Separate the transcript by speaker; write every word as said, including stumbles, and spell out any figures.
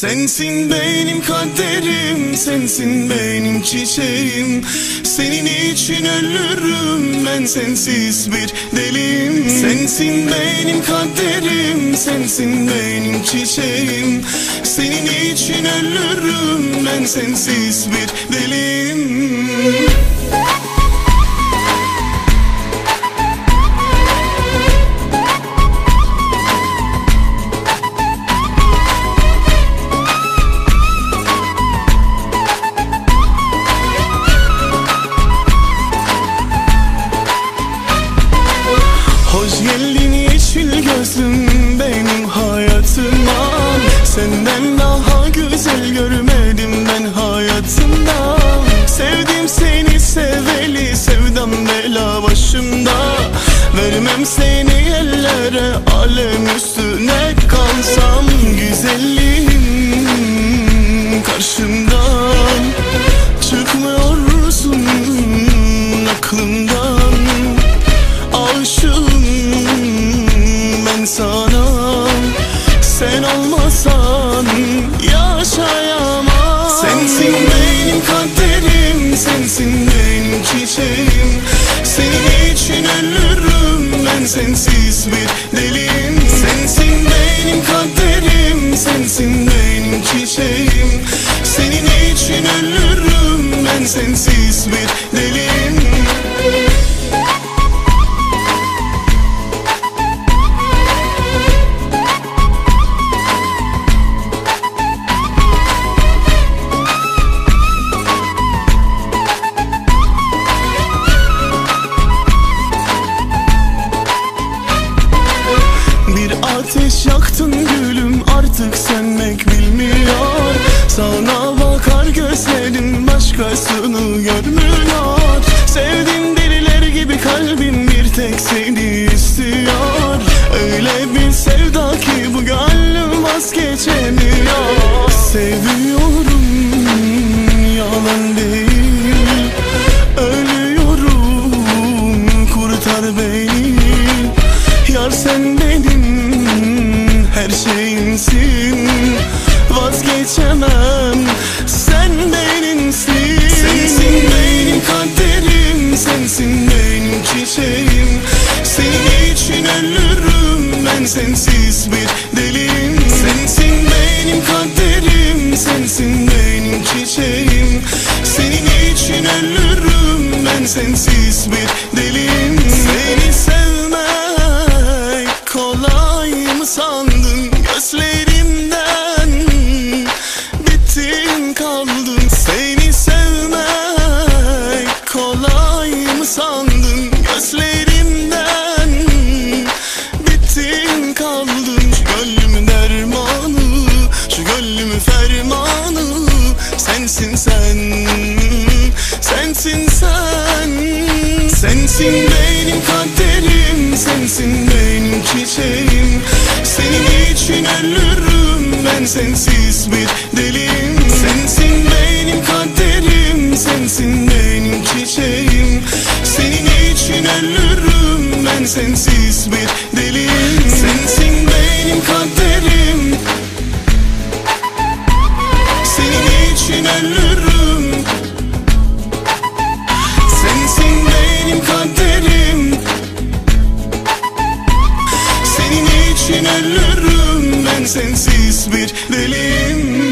Speaker 1: Sensin benim kaderim, sensin benim çiçeğim. Senin için ölürüm, ben sensiz bir deliyim. Sensin benim kaderim, sensin benim çiçeğim. Senin için ölürüm, ben sensiz bir deliyim. Hoş geldin yeşil gözlüm benim hayatıma. Senden daha güzel görmedim ben hayatımda. Sevdim seni seveli, sevdam bela başımda. Vermem seni ellere, alem üstüne kalsam. Güzelliğin karşımdan, çıkmıyorsun aklımdan. Aşığım ben sana, sen olmasan yaşayamam. Sensin benim kaderim, sensin benim çiçeğim. Senin için ölürüm, ben sensiz bir deliyim. Sensin benim kaderim, sensin benim çiçeğim. Senin için ölürüm, ben sensiz bir deliyim. Ateş yaktın gülüm, artık sönmek bilmiyor. Sana bakar gözlerim, başkasını görmüyor. Sevdim deliler gibi kalbim bir tek seni istiyor. Öyle bir sevda ki bu gönlüm vazgeçemiyor. Seviyorum, yalan değil. Ölüyorum, kurtar beni. Yar sen benim her şeyimsin, vazgeçemem, sen benimsin. Sensin benim kaderim, sensin benim çiçeğim. Senin için ölürüm, ben sensiz bir deliyim. Sensin benim kaderim, sensin benim çiçeğim. Senin için ölürüm, ben sensiz bir deliyim. Seni sevmek kolay mı sandın? Gözlerimden bittin kaldın. Seni sevmek kolay mı sandın? Gözlerimden bittin kaldın. Şu gönlümün dermanı, şu gönlümün fermanı sensin sen, sensin sen. Sensin benim kaderim, sensin benim çiçeğim. Senin için ölürüm, ben sensiz bir deliyim. Sensin benim kaderim, sensin benim çiçeğim. Senin için ölürüm, ben sensiz bir deliyim. Sensin benim kaderim, senin için ölürüm. Sensin benim kaderim, senin için ölürüm, ben sensiz bir deliyim.